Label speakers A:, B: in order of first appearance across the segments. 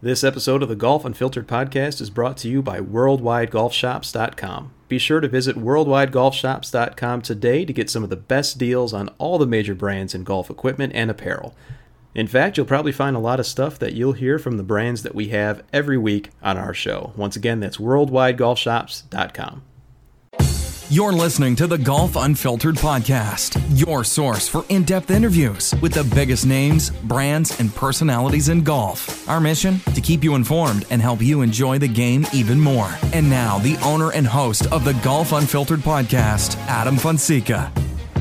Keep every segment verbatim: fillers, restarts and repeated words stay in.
A: This episode of the Golf Unfiltered podcast is brought to you by worldwide golf shops dot com. Be sure to visit worldwide golf shops dot com today to get some of the best deals on all the major brands in golf equipment and apparel. In fact, you'll probably find a lot of stuff that you'll hear from the brands that we have every week on our show. Once again, that's worldwide golf shops dot com.
B: You're listening to the Golf Unfiltered podcast, your source for in-depth interviews with the biggest names, brands, and personalities in golf. Our mission? To keep you informed and help you enjoy the game even more. And now, the owner and host of the Golf Unfiltered podcast, Adam Fonseca.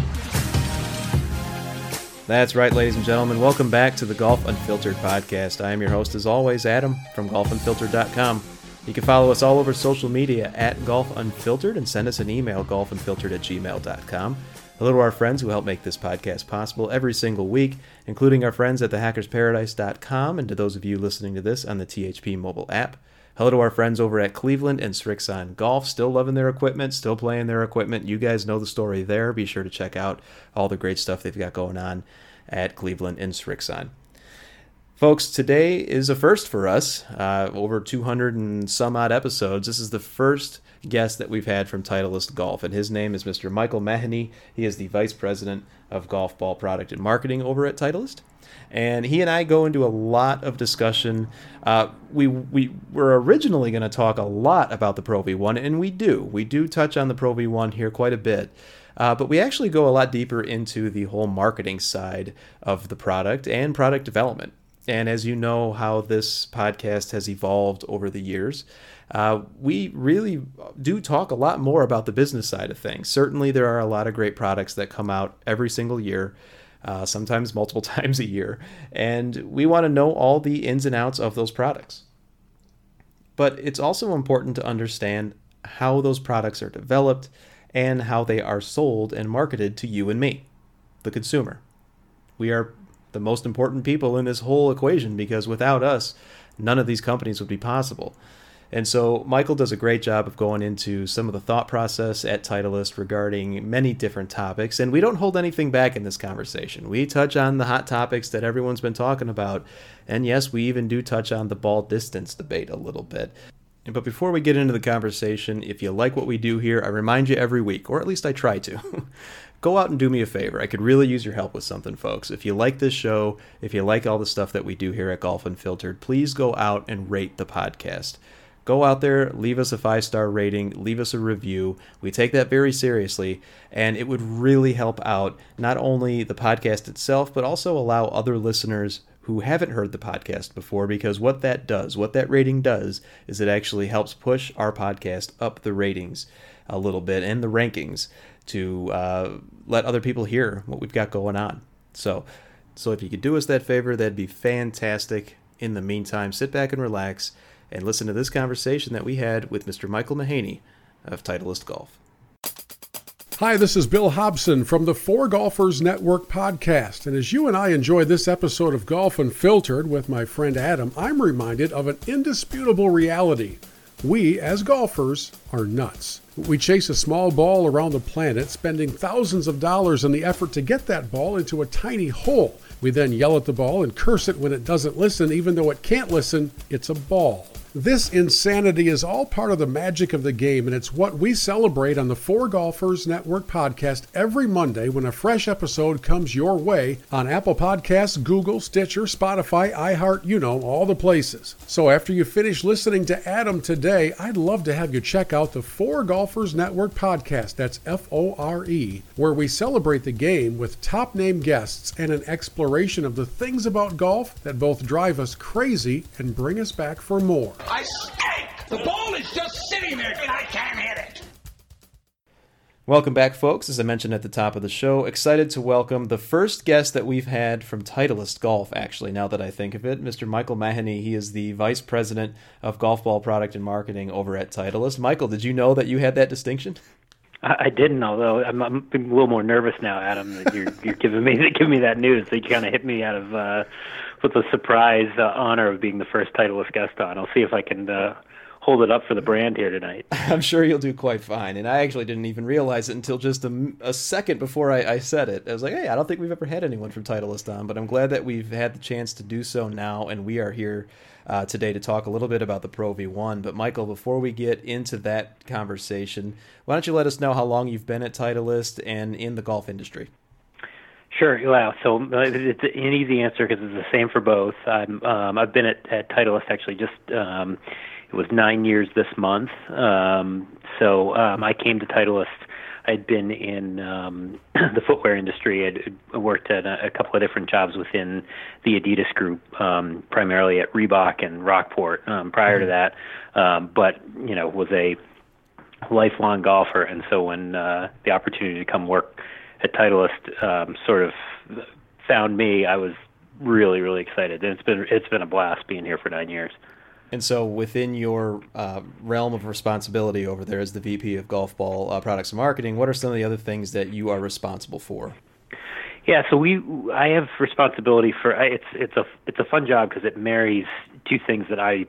A: That's right, ladies and gentlemen. Welcome back to the Golf Unfiltered podcast. I am your host, as always, Adam from golf unfiltered dot com. You can follow us all over social media at Golf Unfiltered and send us an email, golf unfiltered at gmail dot com. Hello to our friends who help make this podcast possible every single week, including our friends at the hackers paradise dot com and to those of you listening to this on the T H P mobile app. Hello to our friends over at Cleveland and Srixon Golf, still loving their equipment, still playing their equipment. You guys know the story there. Be sure to check out all the great stuff they've got going on at Cleveland and Srixon. Folks, today is a first for us. Uh, over two hundred and some odd episodes. This is the first guest that we've had from Titleist Golf, and his name is Mister Michael Mahoney. He is the Vice President of Golf Ball Product and Marketing over at Titleist. And he and I go into a lot of discussion. Uh, we we were originally going to talk a lot about the Pro V one, and we do. We do touch on the Pro V one here quite a bit. Uh, but we actually go a lot deeper into the whole marketing side of the product and product development. And as you know how this podcast has evolved over the years, uh, we really do talk a lot more about the business side of things. Certainly there are a lot of great products that come out every single year, uh, sometimes multiple times a year, and we want to know all the ins and outs of those products. But it's also important to understand how those products are developed and how they are sold and marketed to you and me, the consumer. We are the most important people in this whole equation because without us, none of these companies would be possible. And so Michael does a great job of going into some of the thought process at Titleist regarding many different topics, and we don't hold anything back in this conversation. We touch on the hot topics that everyone's been talking about, and yes, we even do touch on the ball distance debate a little bit. But before we get into the conversation, if you like what we do here, I remind you every week, or at least I try to, go out and do me a favor. I could really use your help with something, folks. If you like this show, if you like all the stuff that we do here at Golf Unfiltered, please go out and rate the podcast. Go out there, leave us a five-star rating, leave us a review. We take that very seriously, and it would really help out not only the podcast itself, but also allow other listeners who haven't heard the podcast before, because what that does, what that rating does, is it actually helps push our podcast up the ratings a little bit and the rankings to uh, let other people hear what we've got going on. So, so if you could do us that favor, that'd be fantastic. In the meantime, sit back and relax and listen to this conversation that we had with Mister Michael Mahoney of Titleist Golf.
C: Hi, this is Bill Hobson from the Four Golfers Network podcast. And as you and I enjoy this episode of Golf Unfiltered with my friend Adam, I'm reminded of an indisputable reality. We, as golfers, are nuts. We chase a small ball around the planet, spending thousands of dollars in the effort to get that ball into a tiny hole. We then yell at the ball and curse it when it doesn't listen, even though it can't listen. It's a ball. This insanity is all part of the magic of the game, and it's what we celebrate on the Four Golfers Network podcast every Monday when a fresh episode comes your way on Apple Podcasts, Google, Stitcher, Spotify, iHeart, you know, all the places. So after you finish listening to Adam today, I'd love to have you check out the Four Golfers Network podcast, that's F O R E, where we celebrate the game with top-name guests and an exploration of the things about golf that both drive us crazy and bring us back for more.
D: I stink! The ball is just sitting there and I can't hit it!
A: Welcome back, folks. As I mentioned at the top of the show, excited to welcome the first guest that we've had from Titleist Golf, actually, now that I think of it, Mister Michael Mahoney. He is the Vice President of Golf Ball Product and Marketing over at Titleist. Michael, did you know that you had that distinction?
E: I didn't, although I'm, I'm a little more nervous now, Adam, that you're, you're giving me giving me that news. So you kind of hit me out of uh, with the surprise uh, honor of being the first Titleist guest on. I'll see if I can uh, hold it up for the brand here tonight.
A: I'm sure you'll do quite fine. And I actually didn't even realize it until just a, a second before I, I said it. I was like, hey, I don't think we've ever had anyone from Titleist on, but I'm glad that we've had the chance to do so now, and we are here uh, today to talk a little bit about the Pro V one. But Michael, before we get into that conversation, why don't you let us know how long you've been at Titleist and in the golf industry?
E: Sure. Yeah. So uh, it's an easy answer because it's the same for both. I'm, um, I've been at, at Titleist actually just um, it was nine years this month. Um, so um, I came to Titleist. I'd been in um, the footwear industry. I'd worked at a, a couple of different jobs within the Adidas group, um, primarily at Reebok and Rockport um, prior to that. Um, but you know, was a lifelong golfer, and so when uh, the opportunity to come work at Titleist um, sort of found me, I was really, really excited. And it's been it's been a blast being here for nine years.
A: And so within your uh, realm of responsibility over there as the V P of Golf Ball uh, Products and Marketing, what are some of the other things that you are responsible for?
E: Yeah, so we I have responsibility for it's it's a it's a fun job because it marries two things that I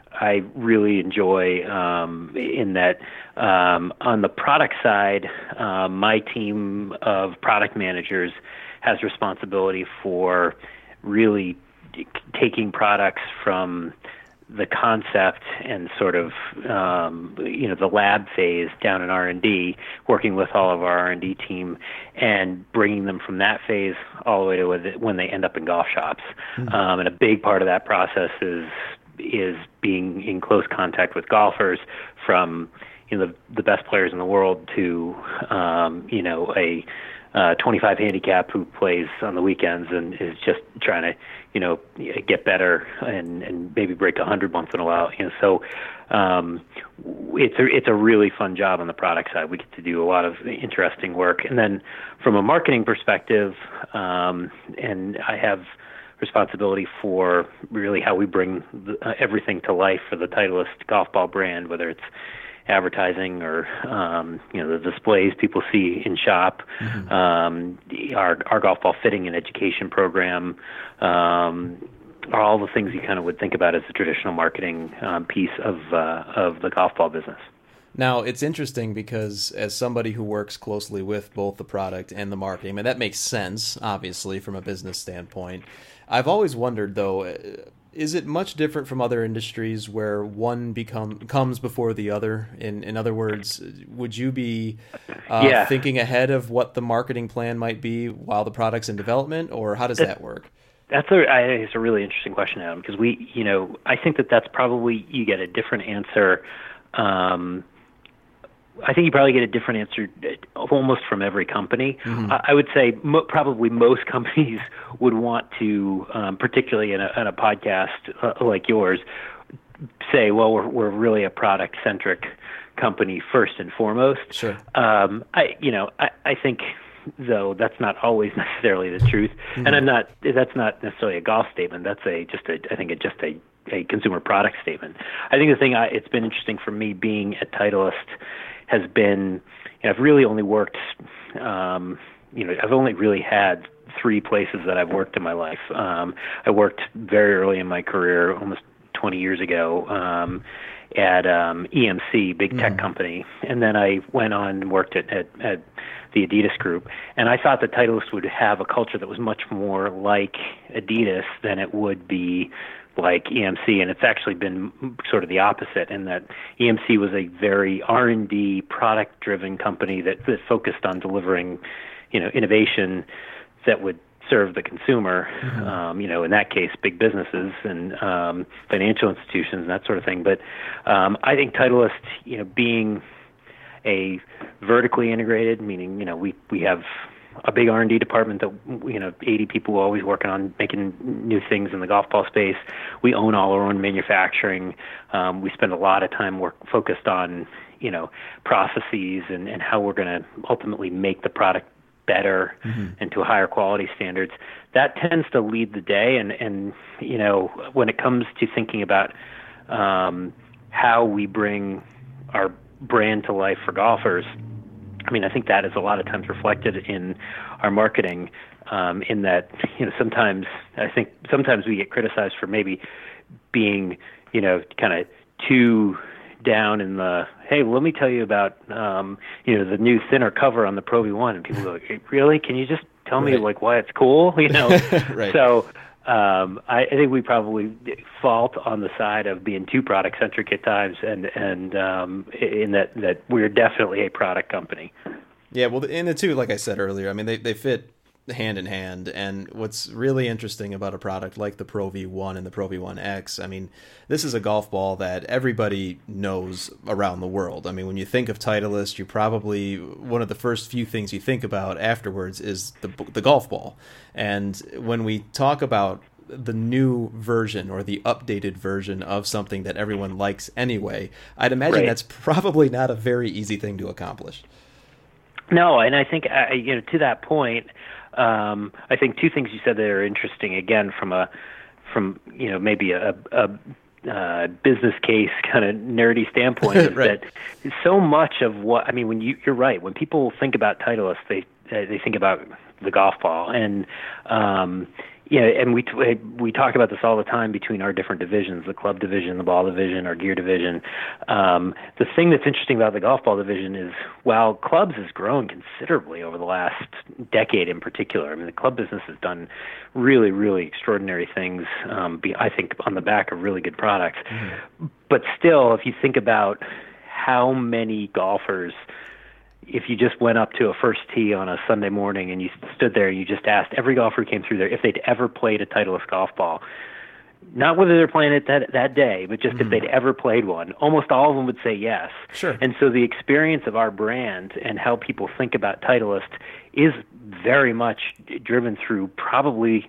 E: I really enjoy um, in that um, on the product side, uh, my team of product managers has responsibility for really taking products from the concept and sort of um, you know the lab phase down in R and D, working with all of our R and D team and bringing them from that phase all the way to when they end up in golf shops. Mm-hmm. Um, and a big part of that process is is being in close contact with golfers, from you know the, the best players in the world to um, you know a uh, twenty-five handicap who plays on the weekends and is just trying to you know get better and, and maybe break a hundred once in a while. You know, so um, it's a it's a really fun job on the product side. We get to do a lot of interesting work, and then from a marketing perspective, um, and I have responsibility for really how we bring the, uh, everything to life for the Titleist golf ball brand, whether it's advertising or um, you know the displays people see in shop, mm-hmm. um, our our golf ball fitting and education program, um, are all the things you kind of would think about as the traditional marketing um, piece of uh, of the golf ball business.
A: Now, it's interesting because as somebody who works closely with both the product and the marketing, I mean, that makes sense, obviously, from a business standpoint. I've always wondered, though, is it much different from other industries where one become comes before the other? In in other words, would you be uh,
E: yeah.
A: thinking ahead of what the marketing plan might be while the product's in development, or how does that, that work?
E: That's a I think it's a really interesting question, Adam, because we, you know, I think that that's probably you get a different answer. Um, I think you probably get a different answer almost from every company. Mm-hmm. I, I would say mo- probably most companies would want to, um, particularly in a, in a podcast uh, like yours, say, well, we're we're really a product centric company first and foremost.
A: Sure.
E: Um, I you know I, I think though that's not always necessarily the truth, mm-hmm. and I'm not that's not necessarily a golf statement. That's a just a I think it's just a a consumer product statement. I think the thing I, it's been interesting for me being at Titleist has been, you know, I've really only worked, um, you know, I've only really had three places that I've worked in my life. Um, I worked very early in my career, almost twenty years ago, um, at um, E M C, big tech mm. company. And then I went on and worked at, at, at the Adidas group. And I thought that Titleist would have a culture that was much more like Adidas than it would be like E M C, and it's actually been sort of the opposite in that E M C was a very R and D product-driven company that, that focused on delivering, you know, innovation that would serve the consumer, mm-hmm. um, you know, in that case, big businesses and um, financial institutions and that sort of thing. But um, I think Titleist, you know, being a vertically integrated, meaning, you know, we, we have a big R and D department that, you know, eighty people always working on making new things in the golf ball space. We own all our own manufacturing. Um, we spend a lot of time work focused on, you know, processes and, and how we're going to ultimately make the product better mm-hmm. and to higher quality standards. That tends to lead the day. And, and you know, when it comes to thinking about um, how we bring our brand to life for golfers, I mean, I think that is a lot of times reflected in our marketing, um, in that, you know, sometimes I think sometimes we get criticized for maybe being, you know, kind of too down in the, hey, let me tell you about, um, you know, the new thinner cover on the Pro V one. And people go, hey, really? Can you just tell me, right. like, why it's cool? You know?
A: Right.
E: So um, I, I think we probably fault on the side of being too product centric at times, and and um, in that that we're definitely a product company.
A: Yeah, well, and the two, like I said earlier, I mean, they they fit hand in hand. And what's really interesting about a product like the Pro V one and the Pro V one X, I mean, this is a golf ball that everybody knows around the world. I mean, when you think of Titleist, you probably, one of the first few things you think about afterwards is the the golf ball. And when we talk about the new version or the updated version of something that everyone likes anyway, I'd imagine
E: Right.
A: that's probably not a very easy thing to accomplish.
E: No, and I think uh, you know to that point, um, I think two things you said that are interesting. Again, from a from you know maybe a, a uh, business case kind of nerdy standpoint, is
A: Right.
E: that so much of what I mean when you you're right when people think about Titleist, they they think about the golf ball, and um, yeah, and we we talk about this all the time between our different divisions, the club division, the ball division, our gear division. Um, the thing that's interesting about the golf ball division is while clubs has grown considerably over the last decade in particular, I mean, the club business has done really, really extraordinary things, um, be, I think, on the back of really good products. Mm-hmm. But still, if you think about how many golfers, if you just went up to a first tee on a Sunday morning and you stood there and you just asked every golfer who came through there if they'd ever played a Titleist golf ball, not whether they're playing it that, that day, but just mm. if they'd ever played one, almost all of them would say yes.
A: Sure.
E: And so the experience of our brand and how people think about Titleist is very much driven through probably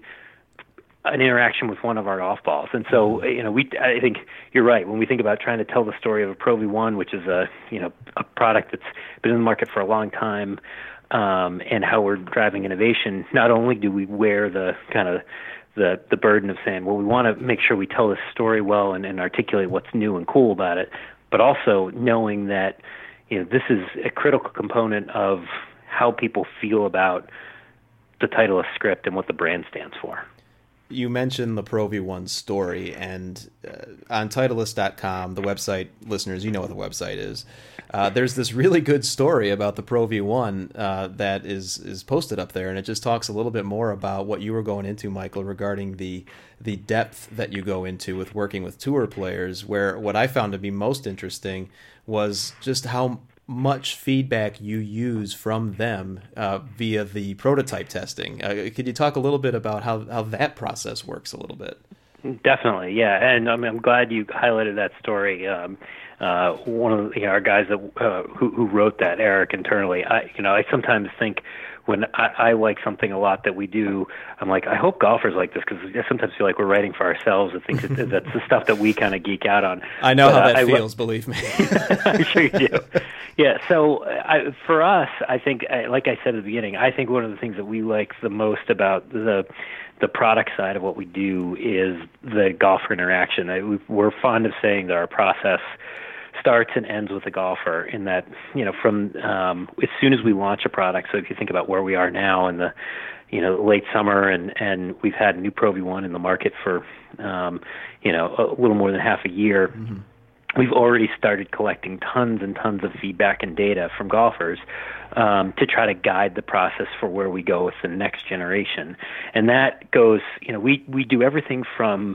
E: an interaction with one of our golf balls. And so, you know, we, I think you're right. When we think about trying to tell the story of a Pro V one, which is a, you know, a product that's been in the market for a long time, um, and how we're driving innovation, not only do we wear the kind of the, the burden of saying, well, we want to make sure we tell this story well and, and articulate what's new and cool about it, but also knowing that, you know, this is a critical component of how people feel about the Titleist script and what the brand stands for.
A: You mentioned the Pro V one story, and uh, on Titleist dot com, the website, listeners, you know what the website is. Uh, there's this really good story about the Pro V one uh, that is is posted up there, and it just talks a little bit more about what you were going into, Michael, regarding the the depth that you go into with working with tour players, where what I found to be most interesting was just how much feedback you use from them uh, via the prototype testing. Uh, could you talk a little bit about how, how that process works a little bit?
E: Definitely, yeah, and I mean, I'm glad you highlighted that story. Um, uh, one of the, you know, our guys that uh, who, who wrote that, Eric, internally, I you know I sometimes think when I, I like something a lot that we do, I'm like, I hope golfers like this, because I sometimes feel like we're writing for ourselves. I think that, that's the stuff that we kind of geek out on.
A: I know but, how that uh, feels,
E: I,
A: believe me.
E: I'm sure you do. Yeah, so I, for us, I think, like I said at the beginning, I think one of the things that we like the most about the the product side of what we do is the golfer interaction. I, we're fond of saying that our process starts and ends with the golfer, in that, you know, from um, as soon as we launch a product. So if you think about where we are now in the, you know, late summer, and, and we've had a new Pro V one in the market for, um, you know, a little more than half a year. Mm-hmm. We've already started collecting tons and tons of feedback and data from golfers um, to try to guide the process for where we go with the next generation. And that goes, you know, we, we do everything from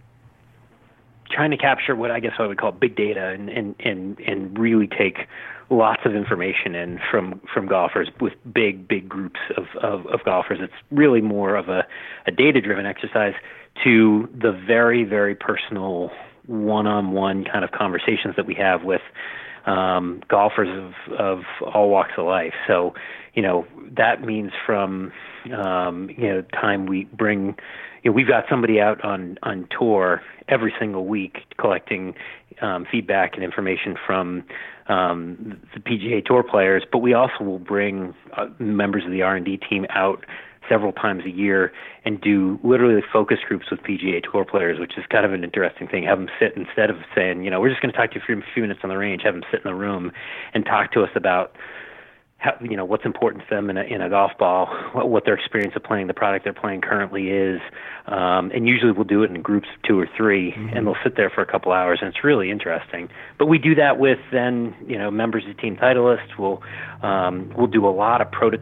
E: trying to capture what I guess I would call big data, and, and, and, and really take lots of information in from, from golfers with big, big groups of, of, of golfers. It's really more of a, a data-driven exercise, to the very, very personal one-on-one kind of conversations that we have with um, golfers of, of all walks of life. So, you know, that means from, um, you know, time we bring, you know, we've got somebody out on, on tour every single week collecting um, feedback and information from um, the P G A Tour players, but we also will bring uh, members of the R and D team out several times a year and do literally focus groups with P G A Tour players, which is kind of an interesting thing. Have them sit, instead of saying, you know, we're just going to talk to you for a few minutes on the range, have them sit in the room and talk to us about how, you know, what's important to them in a, in a golf ball, what, what their experience of playing the product they're playing currently is. Um, and usually we'll do it in groups of two or three, mm-hmm. and they'll sit there for a couple hours, and it's really interesting. But we do that with then, you know, members of Team Titleist. We'll, um, we'll do a lot of prototype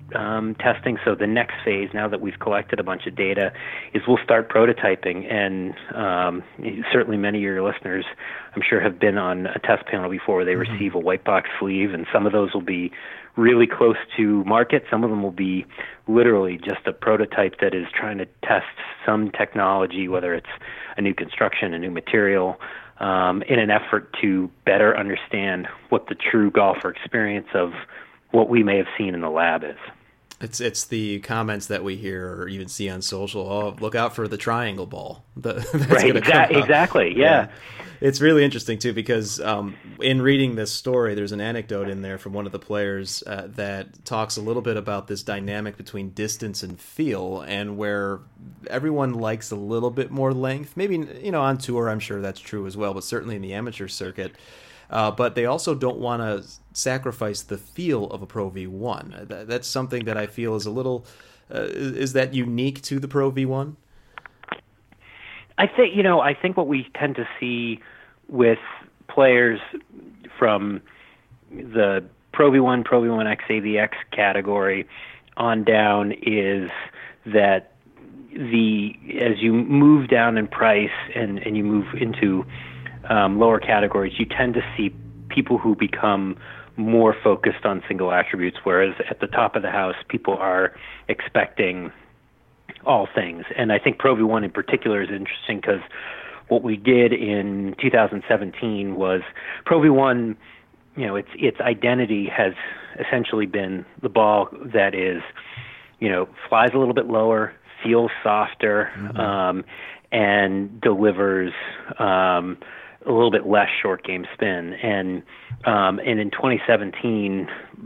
E: um, testing. So the next phase, now that we've collected a bunch of data, is we'll start prototyping. And um, certainly many of your listeners, I'm sure, have been on a test panel before where they mm-hmm. receive a white box sleeve, and some of those will be really close to market. Some of them will be literally just a prototype that is trying to test some technology, whether it's a new construction, a new material, um, in an effort to better understand what the true golfer experience of what we may have seen in the lab is.
A: It's it's the comments that we hear or even see on social. Oh, look out for the triangle ball. The,
E: right, exa- exactly, yeah. yeah.
A: It's really interesting, too, because um, in reading this story, there's an anecdote in there from one of the players uh, that talks a little bit about this dynamic between distance and feel, and where everyone likes a little bit more length. Maybe, you know, on tour, I'm sure that's true as well, but certainly in the amateur circuit. Uh, but they also don't want to sacrifice the feel of a Pro V one. That, that's something that I feel is a little, uh, is, is that unique to the Pro V one?
E: I think, you know, I think what we tend to see with players from the Pro V one, Pro V one X, A V X category on down is that the as you move down in price and, and you move into um, lower categories, you tend to see people who become more focused on single attributes, whereas at the top of the house, people are expecting all things. And I think Pro V one in particular is interesting because what we did in two thousand seventeen was Pro V one, you know, its its identity has essentially been the ball that is, you know, flies a little bit lower, feels softer, mm-hmm. um, and delivers um, a little bit less short game spin. And um, and in twenty seventeen,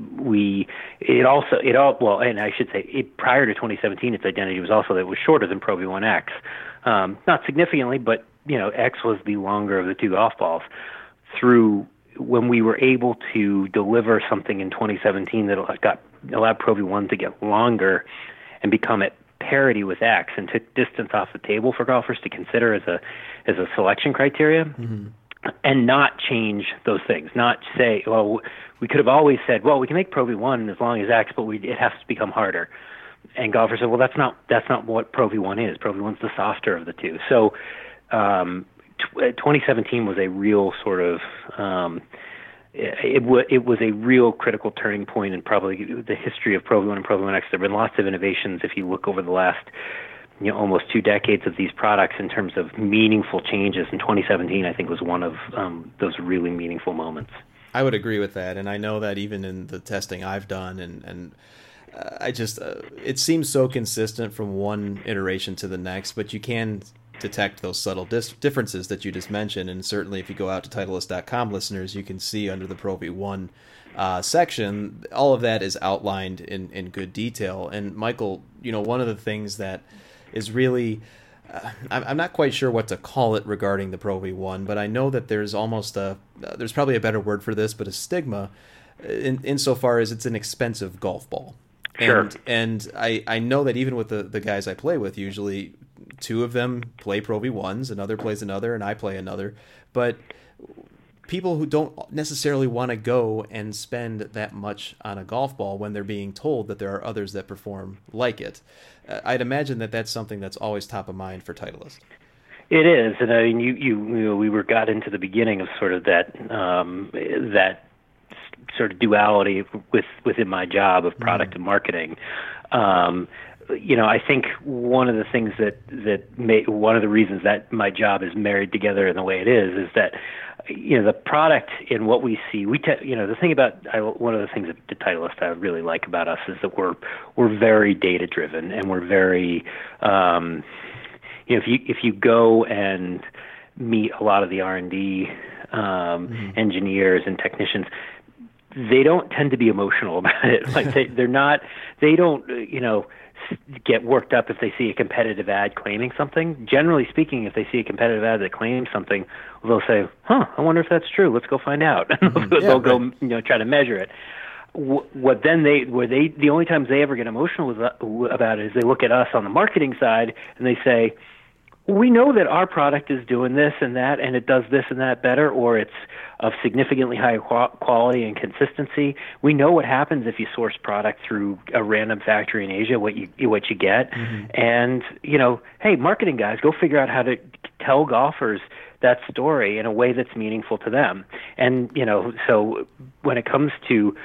E: we it also it all well, and I should say it, prior to twenty seventeen, its identity was also that it was shorter than Pro V one X, um, not significantly, but you know, X was the longer of the two golf balls. Through when we were able to deliver something in twenty seventeen that got allowed Pro V one to get longer and become at parity with X and took distance off the table for golfers to consider as a as a selection criteria, mm-hmm. and not change those things. Not say, well, we could have always said, well, we can make Pro V one as long as X, but we, it has to become harder. And golfers said, well, that's not that's not what Pro V one is. Pro V one's the softer of the two. So um, t- twenty seventeen was a real sort of um, it, it, w- it was a real critical turning point in probably the history of Pro V one and Pro V one X. There have been lots of innovations if you look over the last you know almost two decades of these products in terms of meaningful changes. And twenty seventeen, I think, was one of um, those really meaningful moments.
A: I would agree with that, and I know that even in the testing I've done, and and uh, I just uh, it seems so consistent from one iteration to the next, but you can detect those subtle dis- differences that you just mentioned. And certainly if you go out to Titleist dot com, listeners, you can see under the Pro V one uh, section, all of that is outlined in, in good detail. And Michael, you know, one of the things that is really, uh, I'm, I'm not quite sure what to call it regarding the Pro V one, but I know that there's almost a, uh, there's probably a better word for this, but a stigma in insofar as it's an expensive golf ball.
E: Sure.
A: And, and I, I know that even with the, the guys I play with, usually two of them play Pro V ones, another plays another, and I play another. But people who don't necessarily want to go and spend that much on a golf ball when they're being told that there are others that perform like it, uh, I'd imagine that that's something that's always top of mind for Titleist.
E: It is, and I mean, you, you, you know, we were got into the beginning of sort of that um, that sort of duality with within my job of product mm-hmm. and marketing. Um, you know, I think one of the things that that may, one of the reasons that my job is married together in the way it is is that you know the product in what we see. We te- you know the thing about I, one of the things that the Titleist I really like about us is that we're we're very data driven, and we're very um, you know if you if you go and meet a lot of the R and D um, mm-hmm. engineers and technicians, they don't tend to be emotional about it. Like they, they're not, they don't, you know, get worked up if they see a competitive ad claiming something. Generally speaking, if they see a competitive ad that claims something, they'll say, huh, I wonder if that's true. Let's go find out. Mm-hmm. they'll yeah, go, right. you know, try to measure it. What then they, where they, the only times they ever get emotional about it is they look at us on the marketing side and they say, we know that our product is doing this and that, and it does this and that better, or it's of significantly higher quality and consistency. We know what happens if you source product through a random factory in Asia, what you what you get. Mm-hmm. And, you know, hey, marketing guys, go figure out how to tell golfers that story in a way that's meaningful to them. And, you know, so when it comes to,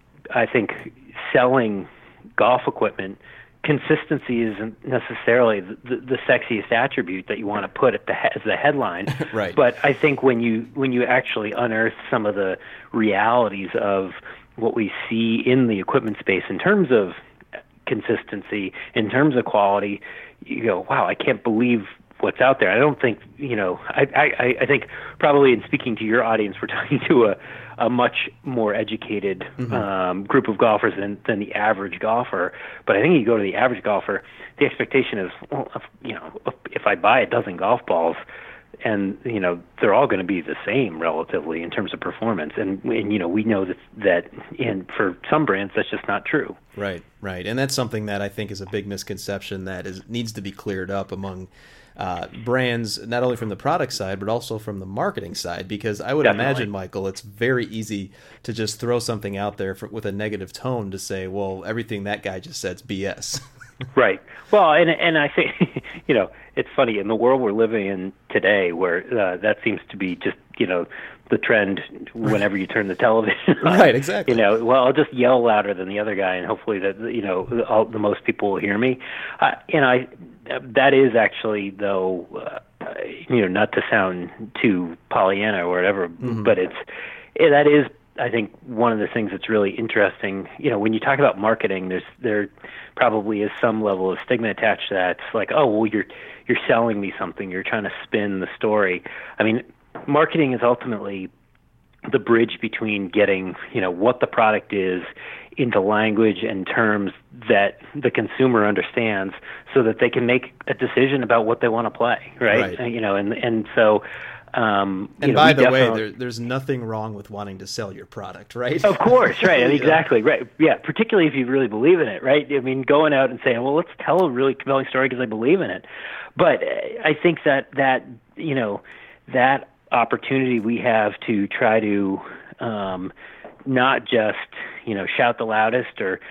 E: I think, selling golf equipment, consistency isn't necessarily the, the, the sexiest attribute that you want to put at the he- as the headline.
A: Right.
E: But I think when you when you actually unearth some of the realities of what we see in the equipment space in terms of consistency, in terms of quality, you go, wow, I can't believe what's out there. I don't think, you know, I, I, I think probably in speaking to your audience, we're talking to a, a much more educated mm-hmm. um, group of golfers than, than the average golfer. But I think you go to the average golfer, the expectation is, well, if, you know, if I buy a dozen golf balls and, you know, they're all going to be the same relatively in terms of performance. And, and you know, we know that, that in, for some brands, that's just not true.
A: Right, right. And that's something that I think is a big misconception that is needs to be cleared up among Uh, brands, not only from the product side, but also from the marketing side, because I would
E: Definitely.
A: imagine, Michael, it's very easy to just throw something out there for, with a negative tone to say, well, everything that guy just said's B S.
E: Right. Well, and and I think, you know, it's funny, in the world we're living in today where uh, that seems to be just, you know, the trend whenever you turn the television on.
A: Right, exactly.
E: You know, well, I'll just yell louder than the other guy, and hopefully that, you know, all, the most people will hear me. Uh, you know, I, that is actually, though, uh, you know, not to sound too Pollyanna or whatever, mm-hmm. but it's it, that is, I think, one of the things that's really interesting. You know, when you talk about marketing, there's there probably is some level of stigma attached to that. It's like, oh, well, you're you're selling me something. You're trying to spin the story. I mean, marketing is ultimately the bridge between getting, you know, what the product is into language and terms that the consumer understands, so that they can make a decision about what they want to play, right?
A: Right.
E: You know, and and so. Um,
A: and
E: you know,
A: by the way,
E: definitely...
A: there, there's nothing wrong with wanting to sell your product, right?
E: Of course, right,
A: Yeah.
E: exactly, right. Yeah, particularly if you really believe in it, right? I mean, going out and saying, well, let's tell a really compelling story because I believe in it. But I think that, that you know, that opportunity we have to try to um, not just, you know, shout the loudest or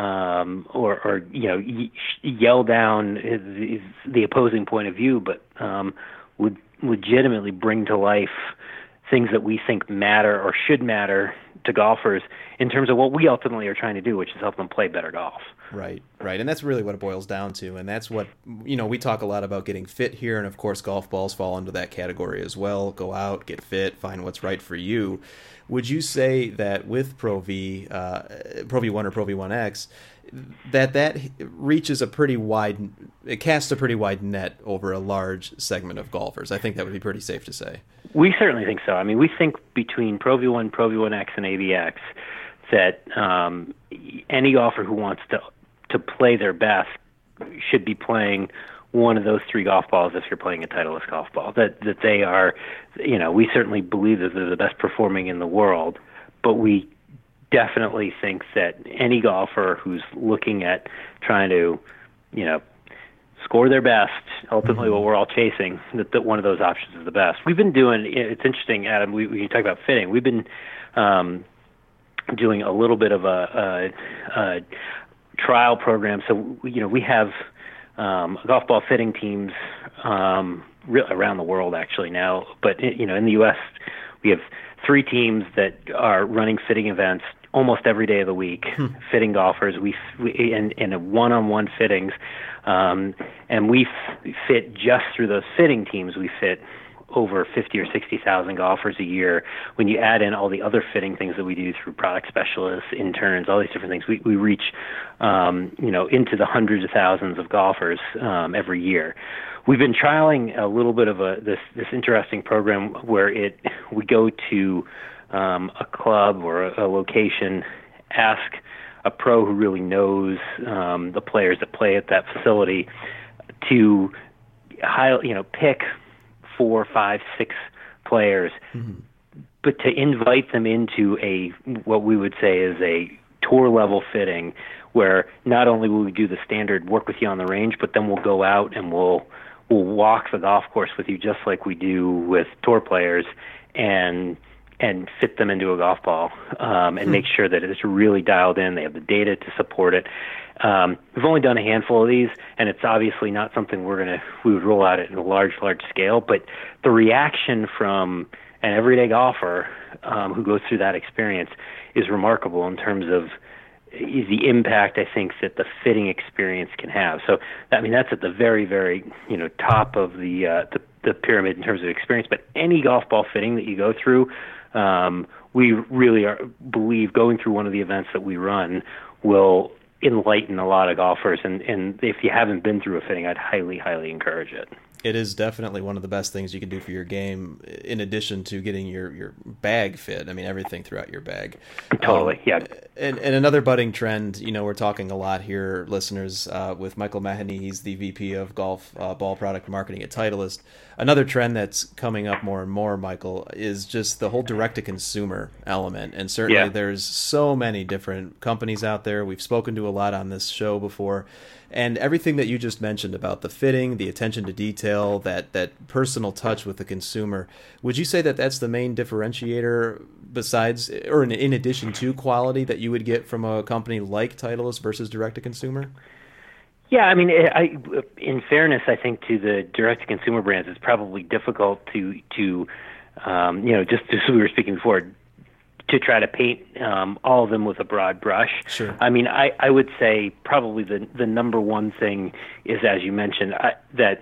E: um, or, or, you know, y- yell down the, the opposing point of view, but um, would legitimately bring to life things that we think matter or should matter to golfers in terms of what we ultimately are trying to do, which is help them play better golf.
A: Right, right. And that's really what it boils down to. And that's what, you know, we talk a lot about getting fit here. And of course, golf balls fall into that category as well. Go out, get fit, find what's right for you. Would you say that with Pro V, uh, Pro V one or Pro V one X, that that reaches a pretty wide, it casts a pretty wide net over a large segment of golfers? I think that would be pretty safe to say.
E: We certainly think so. I mean, we think between Pro V one, Pro V one X, and A V X that um, any golfer who wants to to play their best should be playing one of those three golf balls if you're playing a Titleist golf ball. That that they are, you know, we certainly believe that they're the best performing in the world, but we definitely think that any golfer who's looking at trying to, you know, score their best, ultimately mm-hmm. what we're all chasing, that, that one of those options is the best. We've been doing, it's interesting, Adam, we, we talk about fitting. We've been um, doing a little bit of a, a, a trial program. So, you know, we have um, golf ball fitting teams um, re- around the world actually now, but, you know, in the U S we have three teams that are running fitting events almost every day of the week, hmm. fitting golfers. We, we in, in a one-on-one fittings, um, and we f- fit just through those fitting teams. We fit over fifty or sixty thousand golfers a year. When you add in all the other fitting things that we do through product specialists, interns, all these different things, we we reach um, you know into the hundreds of thousands of golfers um, every year. We've been trialing a little bit of a this this interesting program where it we go to um, a club or a, a location, ask a pro who really knows um, the players that play at that facility to high, you know pick four, five, six players, mm-hmm. but to invite them into a what we would say is a tour level fitting, where not only will we do the standard work with you on the range, but then we'll go out and we'll will walk the golf course with you just like we do with tour players, and and fit them into a golf ball, um, and hmm. make sure that it's really dialed in. They have the data to support it. Um, we've only done a handful of these, and it's obviously not something we're gonna we would roll out at a large, large scale. But the reaction from an everyday golfer um, who goes through that experience is remarkable in terms of the impact I think that the fitting experience can have. So, I mean, that's at the very, very, you know, top of the, uh, the the pyramid in terms of experience. But any golf ball fitting that you go through, um, we really are, believe going through one of the events that we run will enlighten a lot of golfers. And, and if you haven't been through a fitting, I'd highly, highly encourage it.
A: It is definitely one of the best things you can do for your game, in addition to getting your, your bag fit. I mean, everything throughout your bag.
E: Totally,
A: um,
E: yeah.
A: And, and another budding trend, you know, we're talking a lot here, listeners, uh, with Michael Mahoney. He's the V P of golf uh, ball product marketing at Titleist. Another trend that's coming up more and more, Michael, is just the whole direct-to-consumer element. And certainly
E: yeah.
A: there's so many different companies out there. We've spoken to a lot on this show before. And everything that you just mentioned about the fitting, the attention to detail, that, that personal touch with the consumer, would you say that that's the main differentiator besides, or in, in addition to quality, that you would get from a company like Titleist versus direct-to-consumer?
E: Yeah, I mean, I, in fairness, I think to the direct-to-consumer brands, it's probably difficult to, to um, you know, just as we were speaking before, to try to paint um, all of them with a broad brush.
A: Sure.
E: I mean, I, I would say probably the the number one thing is, as you mentioned, I, that,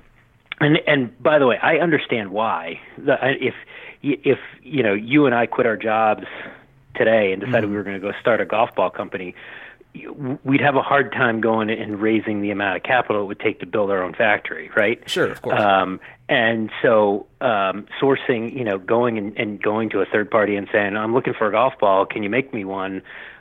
E: and and by the way, I understand why. The, if if you know you and I quit our jobs today and decided mm-hmm. we were going to go start a golf ball company, we'd have a hard time going and raising the amount of capital it would take to build our own factory, right?
A: Sure, of course.
E: Um, and so um, sourcing, you know, going and, and going to a third party and saying, I'm looking for a golf ball, can you make me one?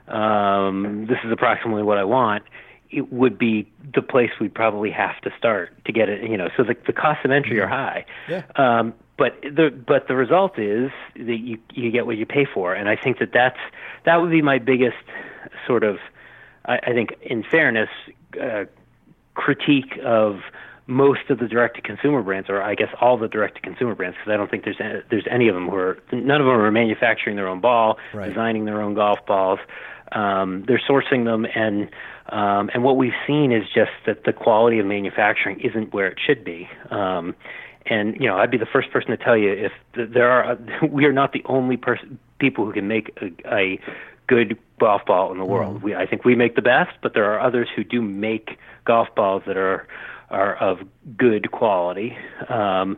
E: Um, this is approximately what I want. It would be the place we'd probably have to start to get it, you know, so the, the costs of entry are high.
A: Yeah.
E: Um, but the but the result is that you you get what you pay for. And I think that that's, that would be my biggest sort of, I, I think, in fairness, uh, critique of most of the direct-to-consumer brands, or I guess all the direct-to-consumer brands, because I don't think there's any, there's any of them who are, none of them are manufacturing their own ball,
A: right.
E: designing their own golf balls. Um, they're sourcing them, and um, and what we've seen is just that the quality of manufacturing isn't where it should be. Um, and you know, I'd be the first person to tell you if th- there are, we are not the only person, people who can make a, a good golf ball in the world. Mm. We, I think we make the best, but there are others who do make golf balls that are are of good quality. Um,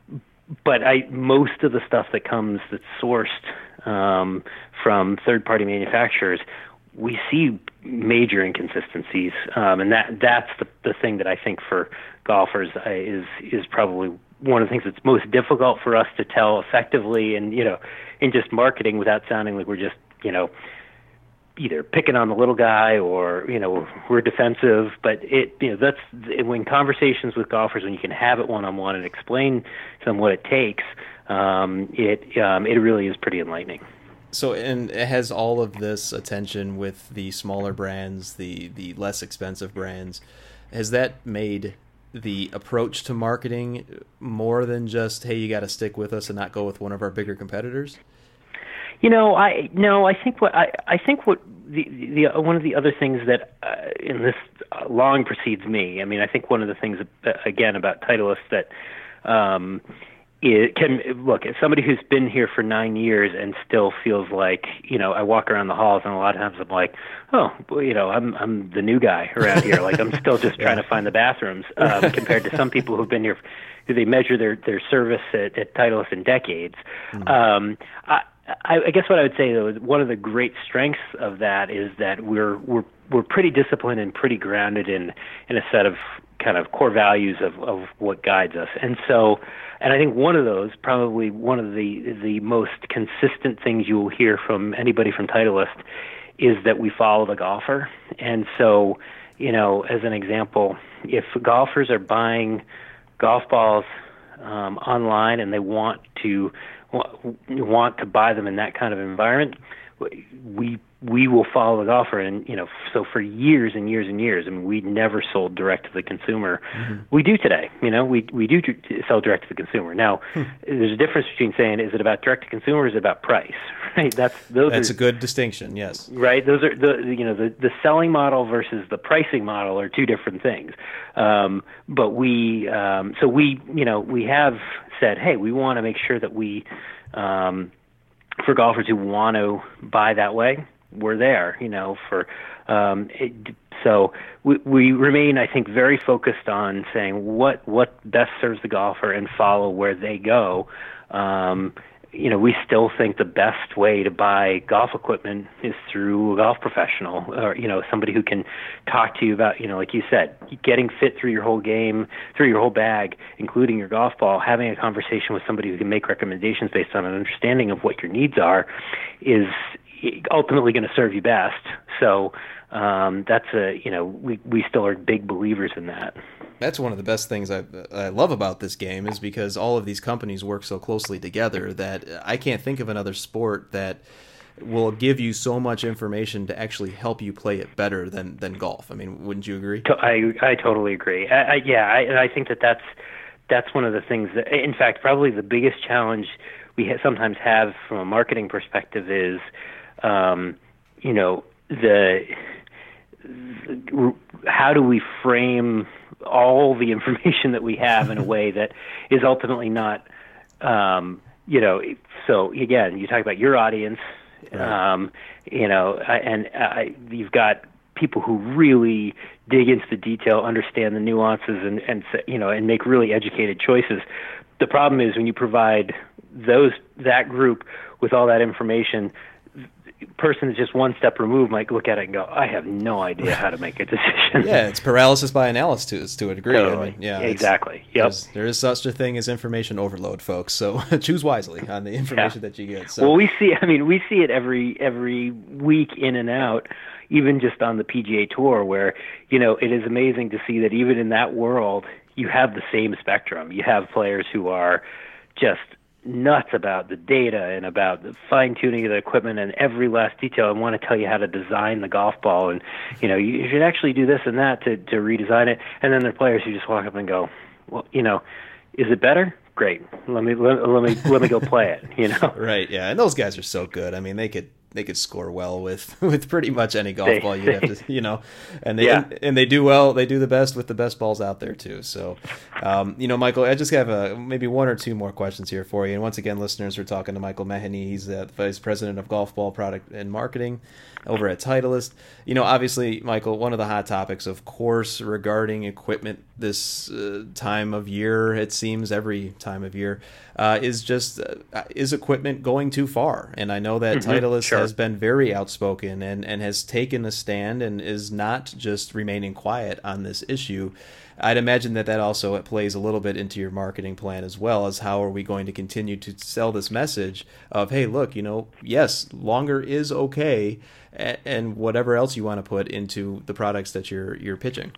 E: but I most of the stuff that comes that's sourced um, from third-party manufacturers, we see major inconsistencies, um, and that that's the, the thing that I think for golfers uh, is is probably one of the things that's most difficult for us to tell effectively, and you know, in just marketing without sounding like we're just you know either picking on the little guy or you know we're defensive. But it you know that's when conversations with golfers, when you can have it one on one and explain to them what it takes, um, it um, it really is pretty enlightening.
A: So, and it has all of this attention with the smaller brands, the the less expensive brands. Has that made the approach to marketing more than just, hey, you got to stick with us and not go with one of our bigger competitors?
E: You know, I no, I think what I, I think what the, the one of the other things that uh, in this uh, long precedes me. I mean, I think one of the things uh, again about Titleist that um, it can look as somebody who's been here for nine years and still feels like you know I walk around the halls and a lot of times I'm like, oh, well, you know, I'm I'm the new guy around here. Like I'm still just trying yeah. to find the bathrooms um, compared to some people who've been here. Who they measure their their service at, at Titleist in decades. Mm-hmm. Um, I, I guess what I would say though is one of the great strengths of that is that we're we're we're pretty disciplined and pretty grounded in in a set of kind of core values of, of what guides us. And so, and I think one of those, probably one of the the most consistent things you will hear from anybody from Titleist is that we follow the golfer. And so, you know, as an example, if golfers are buying golf balls um, online and they want to want to buy them in that kind of environment, we we will follow the golfer. And, you know, so for years and years and years, I mean, we never sold direct to the consumer. Mm-hmm. We do today. You know, we we do sell direct to the consumer. Now, hmm. there's a difference between saying, is it about direct to consumer or is it about price? Right? That's those
A: That's
E: are,
A: a good distinction, yes.
E: Right? Those are the you know, the, the selling model versus the pricing model are two different things. Um, but we um, so we, you know, we have said, hey, we want to make sure that we um, for golfers who want to buy that way, we're there, you know, for, um, it, so we, we remain, I think, very focused on saying what, what best serves the golfer and follow where they go. Um, you know, we still think the best way to buy golf equipment is through a golf professional or, you know, somebody who can talk to you about, you know, like you said, getting fit through your whole game, through your whole bag, including your golf ball, having a conversation with somebody who can make recommendations based on an understanding of what your needs are is ultimately going to serve you best. So um, that's a, you know, we, we still are big believers in that.
A: That's one of the best things I, I love about this game is because all of these companies work so closely together that I can't think of another sport that will give you so much information to actually help you play it better than, than golf. I mean, wouldn't you agree?
E: I, I totally agree. I, I, yeah, I, I think that that's, that's one of the things that, in fact, probably the biggest challenge we ha- sometimes have from a marketing perspective is, um, you know, the, the how do we frame all the information that we have in a way that is ultimately not, um, you know, so again, you talk about your audience, right. um, you know, and uh, you've got people who really dig into the detail, understand the nuances, and, and you know, and make really educated choices. The problem is when you provide those that group with all that information, person is just one step removed might look at it and go, I have no idea how to make a decision.
A: Yeah, it's paralysis by analysis to a degree.
E: Totally.
A: I mean, yeah,
E: exactly. Yep.
A: There is such a thing as information overload, folks. So choose wisely on the information yeah. that you get. So.
E: Well, we see. I mean, we see it every every week in and out, even just on the P G A Tour, where you know it is amazing to see that even in that world, you have the same spectrum. You have players who are just nuts about the data and about the fine-tuning of the equipment and every last detail and want to tell you how to design the golf ball and, you know, you should actually do this and that to, to redesign it. And then there are players who just walk up and go, well, you know, is it better? Great. Let me let, let me let me go play it, you know.
A: Right, yeah. And those guys are so good. I mean, they could they could score well with, with pretty much any golf they, ball you'd have to, you know, and they yeah. and, and they do well. They do the best with the best balls out there too. So, um, you know, Michael, I just have a, maybe one or two more questions here for you. And once again, listeners, we're talking to Michael Meheny. He's the Vice President of Golf Ball Product and Marketing over at Titleist. You know, obviously, Michael, one of the hot topics, of course, regarding equipment this uh, time of year, it seems every time of year, uh, is just, uh, is equipment going too far? And I know that mm-hmm, Titleist sure. has been very outspoken and, and has taken a stand and is not just remaining quiet on this issue. I'd imagine that that also plays a little bit into your marketing plan as well, as how are we going to continue to sell this message of, hey, look, you know, yes, longer is okay, and whatever else you want to put into the products that you're you're pitching.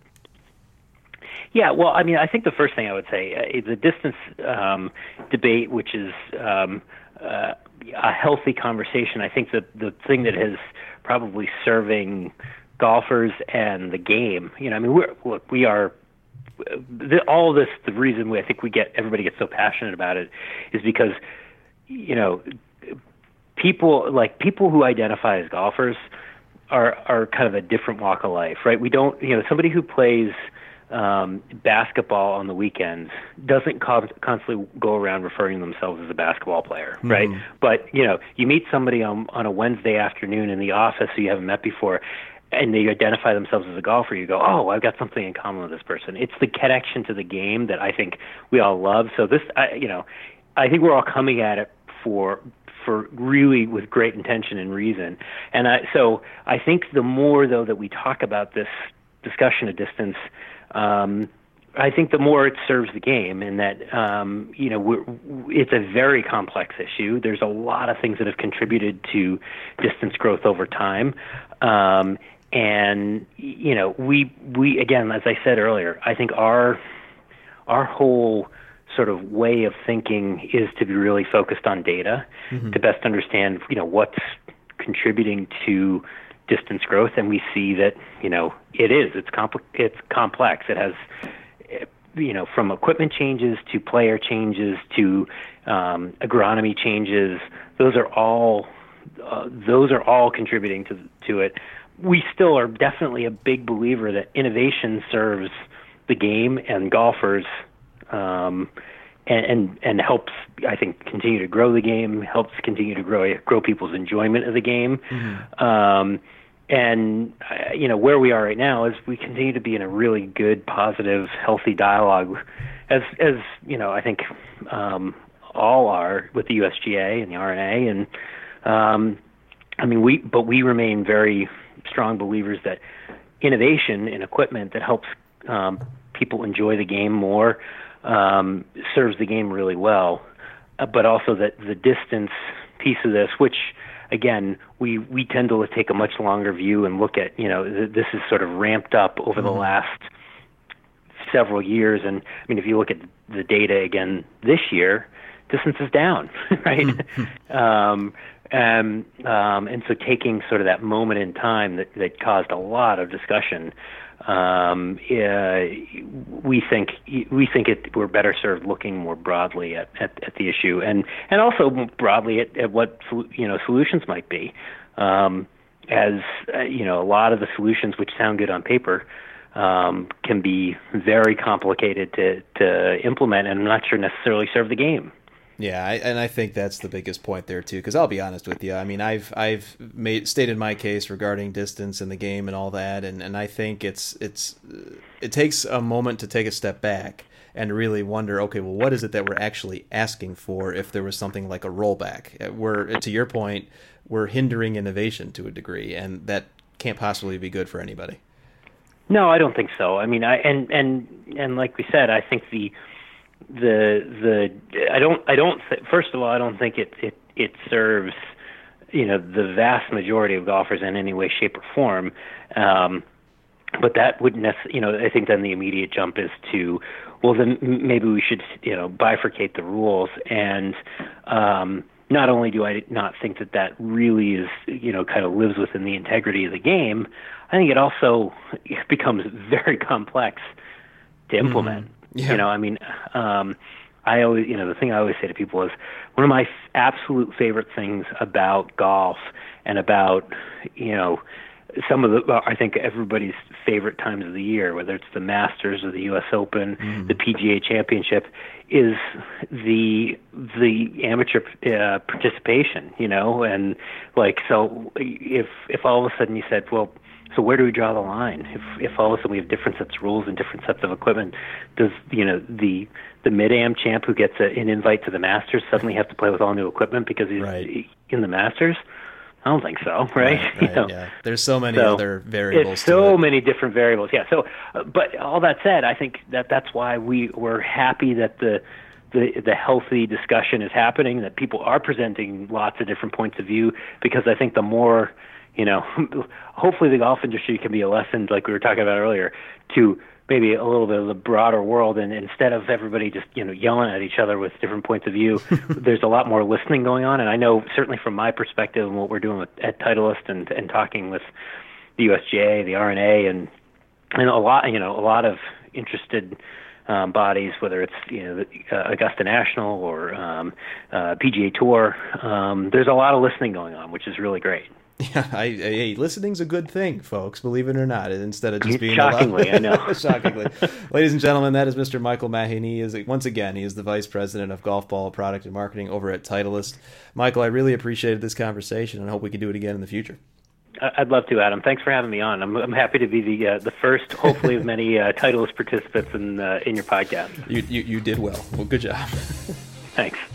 E: Yeah, well, I mean, I think the first thing I would say uh, is the distance um, debate, which is um, uh, a healthy conversation. I think that the thing that is probably serving golfers and the game, you know, I mean, we're, look, we are the, all of this. The reason we, I think we get everybody gets so passionate about it is because, you know, people like people who identify as golfers are are kind of a different walk of life, right? We don't, you know, somebody who plays um, basketball on the weekends doesn't con- constantly go around referring themselves as a basketball player, right? Mm-hmm. But, you know, you meet somebody on, on a Wednesday afternoon in the office who you haven't met before, and they identify themselves as a golfer, you go, oh, I've got something in common with this person. It's the connection to the game that I think we all love. So this, I, you know, I think we're all coming at it for for really with great intention and reason. And I, so I think the more, though, that we talk about this discussion of distance, um, I think the more it serves the game, in that, um, you know, we're, it's a very complex issue. There's a lot of things that have contributed to distance growth over time. Um, and, you know, we, we, again, as I said earlier, I think our, our whole sort of way of thinking is to be really focused on data mm-hmm. to best understand, you know, what's contributing to distance growth. And we see that, you know, it is, it's compl- it's complex. It has, you know, from equipment changes to player changes to um, agronomy changes. Those are all, uh, those are all contributing to, to it. We still are definitely a big believer that innovation serves the game and golfers, um, and, and and helps, I think, continue to grow the game, helps continue to grow grow people's enjoyment of the game. Mm-hmm. Um, and, uh, you know, where we are right now is we continue to be in a really good, positive, healthy dialogue, as, as you know, I think um, all are with the U S G A and the R N A. And, um, I mean, we but we remain very strong believers that innovation in equipment that helps um, people enjoy the game more um, serves the game really well, uh, but also that the distance piece of this, which again we we tend to take a much longer view and look at, you know, th- this is sort of ramped up over mm-hmm. the last several years. And I mean, if you look at the data again this year, distance is down, right? Mm-hmm. um, And um, and so taking sort of that moment in time that, that caused a lot of discussion, um, uh, we think we think it we're better served looking more broadly at, at, at the issue, and, and also broadly at, at what, you know, solutions might be. Um, as uh, you know, a lot of the solutions which sound good on paper um, can be very complicated to to implement, and I'm not sure necessarily serve the game.
A: Yeah, I, and I think that's the biggest point there too. Because I'll be honest with you, I mean, I've I've made stated my case regarding distance in the game and all that, and, and I think it's it's it takes a moment to take a step back and really wonder, okay, well, what is it that we're actually asking for? If there was something like a rollback, we're, to your point, we're hindering innovation to a degree, and that can't possibly be good for anybody.
E: No, I don't think so. I mean, I and and and like we said, I think the. The the I don't I don't th- first of all I don't think it, it it serves, you know, the vast majority of golfers in any way, shape, or form, um, but that wouldn't necessarily, you know, I think then the immediate jump is to, well, then maybe we should, you know, bifurcate the rules. And um, not only do I not think that that really is, you know, kind of lives within the integrity of the game, I think it also becomes very complex to implement. Mm. Yeah. You know, I mean, um, I always, you know, the thing I always say to people is one of my f- absolute favorite things about golf and about, you know, some of the, I think everybody's favorite times of the year, whether it's the Masters or the U S Open, mm. the P G A Championship, is the the amateur uh, participation, you know, and like, so if if all of a sudden you said, well, so where do we draw the line? If if all of a sudden we have different sets of rules and different sets of equipment, does, you know, the the mid-am champ who gets a, an invite to the Masters suddenly have to play with all new equipment because he's right. in the Masters? I don't think so, right?
A: Right, right,
E: you know?
A: Yeah. There's so many
E: so
A: other variables.
E: It's so
A: to it.
E: many different variables. Yeah. So, uh, but all that said, I think that that's why we we're happy that the the the healthy discussion is happening, that people are presenting lots of different points of view, because I think the more, you know, hopefully the golf industry can be a lesson, like we were talking about earlier, to maybe a little bit of the broader world, and instead of everybody just, you know, yelling at each other with different points of view, there's a lot more listening going on. And I know certainly from my perspective and what we're doing with, at Titleist and, and talking with the U S G A, the R N A, and and a lot, you know, a lot of interested um, bodies, whether it's, you know, the, uh, Augusta National or um, uh, P G A Tour, um, there's a lot of listening going on, which is really great.
A: Yeah, I, hey, listening's a good thing, folks, believe it or not, instead of just being
E: shockingly, I know.
A: Shockingly. Ladies and gentlemen, that is Mister Michael Mahane. He is, once again, he is the Vice President of Golf Ball Product and Marketing over at Titleist. Michael, I really appreciated this conversation and hope we can do it again in the future.
E: I'd love to, Adam. Thanks for having me on. I'm, I'm happy to be the uh, the first, hopefully, of many uh, Titleist participants in uh, in your podcast.
A: You, you you did well. Well, good job.
E: Thanks.